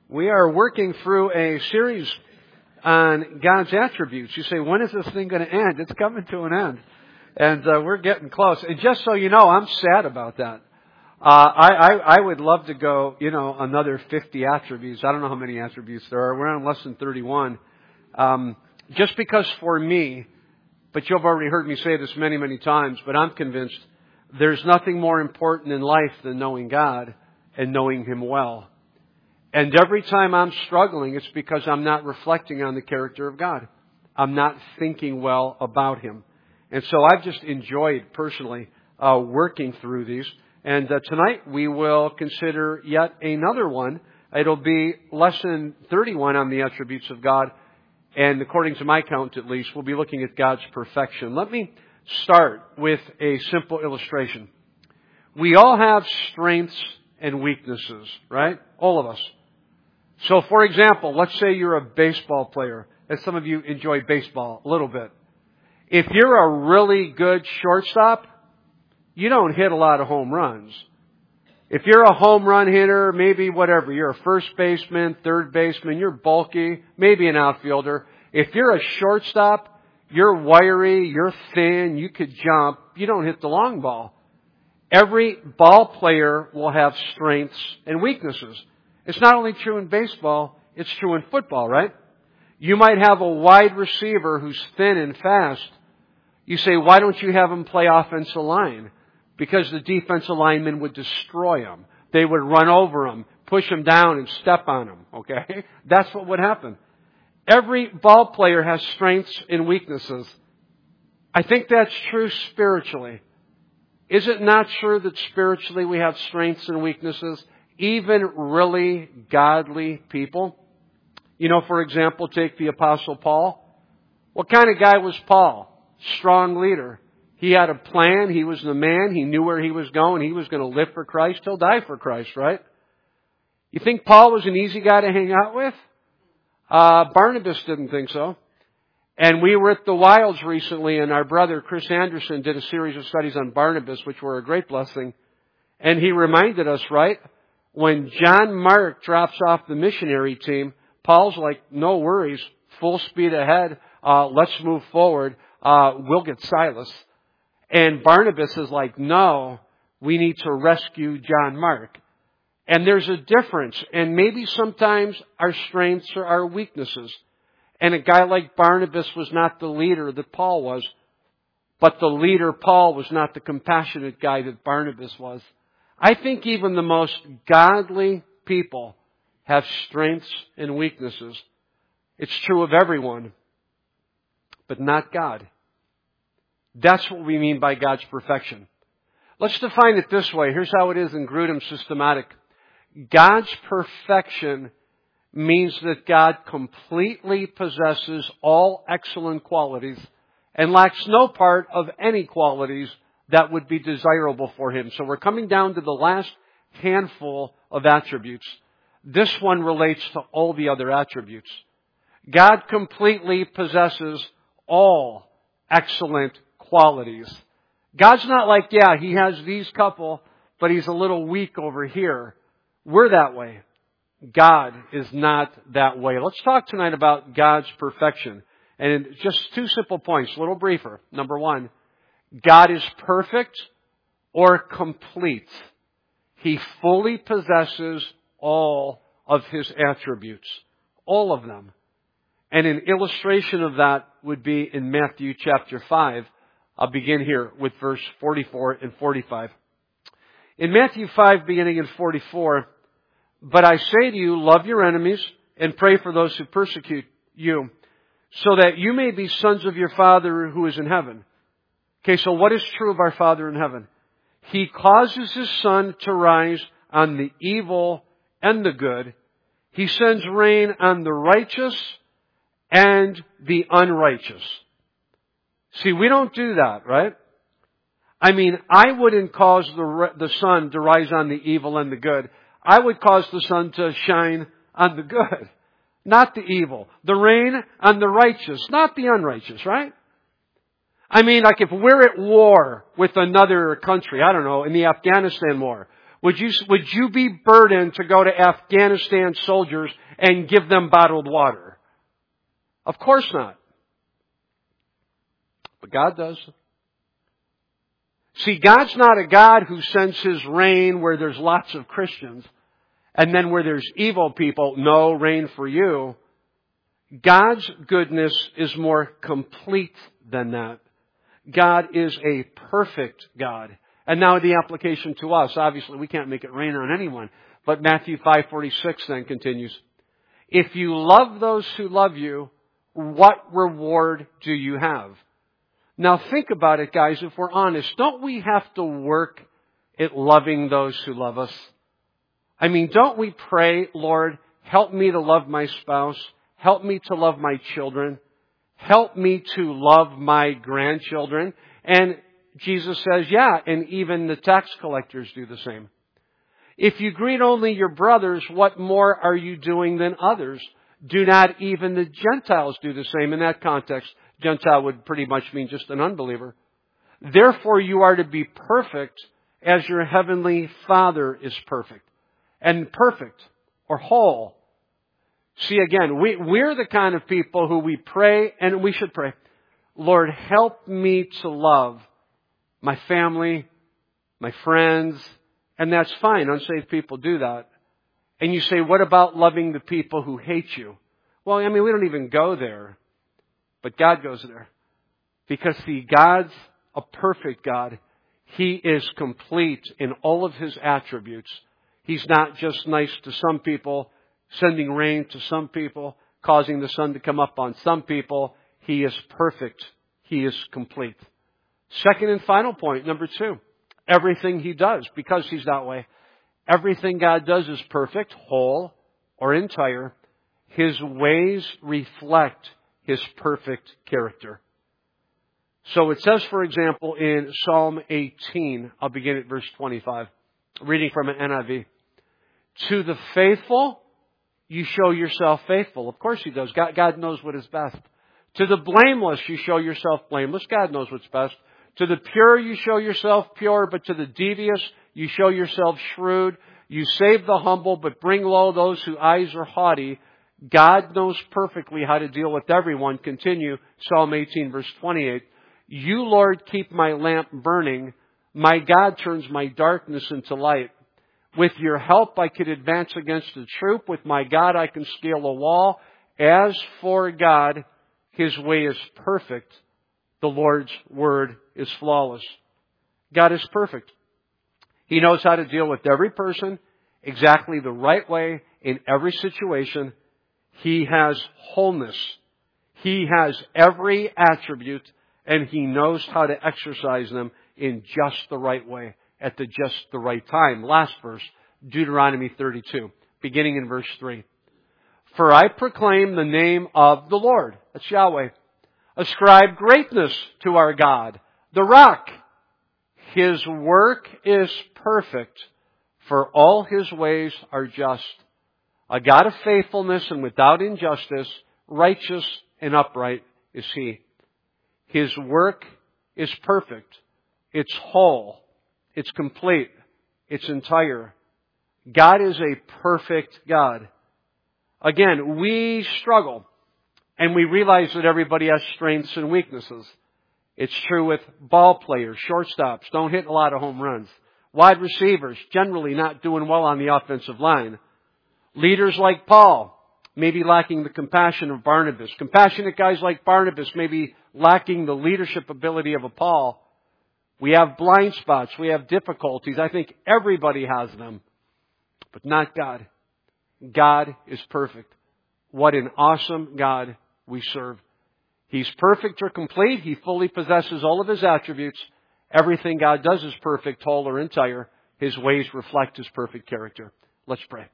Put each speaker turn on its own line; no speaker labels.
We are working through a series on God's attributes. You say, when is this thing going to end? It's coming to an end. And we're getting close. And just so you know, I'm sad about that. I would love to go, another 50 attributes. I don't know how many attributes there are. We're on lesson 31. Just because for me, but you've already heard me say this many, many times, but I'm convinced there's nothing more important in life than knowing God and knowing Him well. And every time I'm struggling, it's because I'm not reflecting on the character of God. I'm not thinking well about Him. And so I've just enjoyed personally working through these. And tonight we will consider yet another one. It'll be lesson 31 on the attributes of God. And according to my count at least, we'll be looking at God's perfection. Let me start with a simple illustration. We all have strengths and weaknesses, right? All of us. So, for example, let's say you're a baseball player, and some of you enjoy baseball a little bit. If you're a really good shortstop, you don't hit a lot of home runs. If you're a home run hitter, maybe whatever, you're a first baseman, third baseman, you're bulky, maybe an outfielder. If you're a shortstop, you're wiry, you're thin, you could jump, you don't hit the long ball. Every ball player will have strengths and weaknesses. It's not only true in baseball, it's true in football, right? You might have a wide receiver who's thin and fast. You say, why don't you have him play offensive line? Because the defensive lineman would destroy him. They would run over him, push him down, and step on him, okay? That's what would happen. Every ball player has strengths and weaknesses. I think that's true spiritually. Is it not true that spiritually we have strengths and weaknesses? Even really godly people. For example, take the Apostle Paul. What kind of guy was Paul? Strong leader. He had a plan. He was the man. He knew where he was going. He was going to live for Christ. He'll die for Christ, right? You think Paul was an easy guy to hang out with? Barnabas didn't think so. And we were at the Wilds recently, and our brother Chris Anderson did a series of studies on Barnabas, which were a great blessing. And he reminded us, right? When John Mark drops off the missionary team, Paul's like, no worries, full speed ahead, let's move forward, we'll get Silas. And Barnabas is like, no, we need to rescue John Mark. And there's a difference, and maybe sometimes our strengths are our weaknesses. And a guy like Barnabas was not the leader that Paul was, but the leader Paul was not the compassionate guy that Barnabas was. I think even the most godly people have strengths and weaknesses. It's true of everyone, but not God. That's what we mean by God's perfection. Let's define it this way. Here's how it is in Grudem Systematic. God's perfection means that God completely possesses all excellent qualities and lacks no part of any qualities that would be desirable for Him. So we're coming down to the last handful of attributes. This one relates to all the other attributes. God completely possesses all excellent qualities. God's not like, He has these couple, but He's a little weak over here. We're that way. God is not that way. Let's talk tonight about God's perfection. And just two simple points, a little briefer. Number one, God is perfect or complete. He fully possesses all of His attributes. All of them. And an illustration of that would be in Matthew chapter 5. I'll begin here with verse 44 and 45. In Matthew 5, beginning in 44, but I say to you, love your enemies and pray for those who persecute you, so that you may be sons of your Father who is in heaven. Okay, so what is true of our Father in heaven? He causes His sun to rise on the evil and the good. He sends rain on the righteous and the unrighteous. See, we don't do that, right? I mean, I wouldn't cause the sun to rise on the evil and the good. I would cause the sun to shine on the good, not the evil. The rain on the righteous, not the unrighteous, right? I mean, like if we're at war with another country, I don't know, in the Afghanistan war, Would you be burdened to go to Afghanistan soldiers and give them bottled water? Of course not. But God does. See, God's not a God who sends His rain where there's lots of Christians, and then where there's evil people, no rain for you. God's goodness is more complete than that. God is a perfect God. And now the application to us. Obviously, we can't make it rain on anyone. But Matthew 5:46 then continues. If you love those who love you, what reward do you have? Now think about it, guys, if we're honest. Don't we have to work at loving those who love us? I mean, don't we pray, Lord, help me to love my spouse. Help me to love my children. Help me to love my grandchildren. And Jesus says, yeah, and even the tax collectors do the same. If you greet only your brothers, what more are you doing than others? Do not even the Gentiles do the same? In that context, Gentile would pretty much mean just an unbeliever. Therefore, you are to be perfect as your heavenly Father is perfect. And perfect, or whole. See, again, we're the kind of people who we pray, and we should pray, Lord, help me to love my family, my friends, and that's fine. Unsaved people do that. And you say, what about loving the people who hate you? Well, I mean, we don't even go there. But God goes there. Because, see, God's a perfect God. He is complete in all of His attributes. He's not just nice to some people, sending rain to some people, causing the sun to come up on some people. He is perfect. He is complete. Second and final point, number 2. Everything He does, because He's that way, everything God does is perfect, whole, or entire. His ways reflect His perfect character. So it says, for example, in Psalm 18, I'll begin at verse 25, reading from an NIV. To the faithful, you show yourself faithful. Of course He does. God knows what is best. To the blameless, you show yourself blameless. God knows what's best. To the pure, you show yourself pure, but to the devious, you show yourself shrewd. You save the humble, but bring low those whose eyes are haughty. God knows perfectly how to deal with everyone. Continue, Psalm 18, verse 28. You, Lord, keep my lamp burning. My God turns my darkness into light. With your help, I could advance against a troop. With my God, I can scale a wall. As for God, His way is perfect. The Lord's word is flawless. God is perfect. He knows how to deal with every person exactly the right way in every situation. He has wholeness. He has every attribute, and He knows how to exercise them in just the right way, at just the right time. Last verse, Deuteronomy 32, beginning in verse 3. For I proclaim the name of the Lord. That's Yahweh. Ascribe greatness to our God, the rock. His work is perfect, for all His ways are just. A God of faithfulness and without injustice, righteous and upright is He. His work is perfect. It's whole. It's complete. It's entire. God is a perfect God. Again, we struggle. And we realize that everybody has strengths and weaknesses. It's true with ball players, shortstops, don't hit a lot of home runs. Wide receivers, generally not doing well on the offensive line. Leaders like Paul, maybe lacking the compassion of Barnabas. Compassionate guys like Barnabas, maybe lacking the leadership ability of a Paul. We have blind spots. We have difficulties. I think everybody has them. But not God. God is perfect. What an awesome God we serve. He's perfect or complete. He fully possesses all of His attributes. Everything God does is perfect, whole, or entire. His ways reflect His perfect character. Let's pray.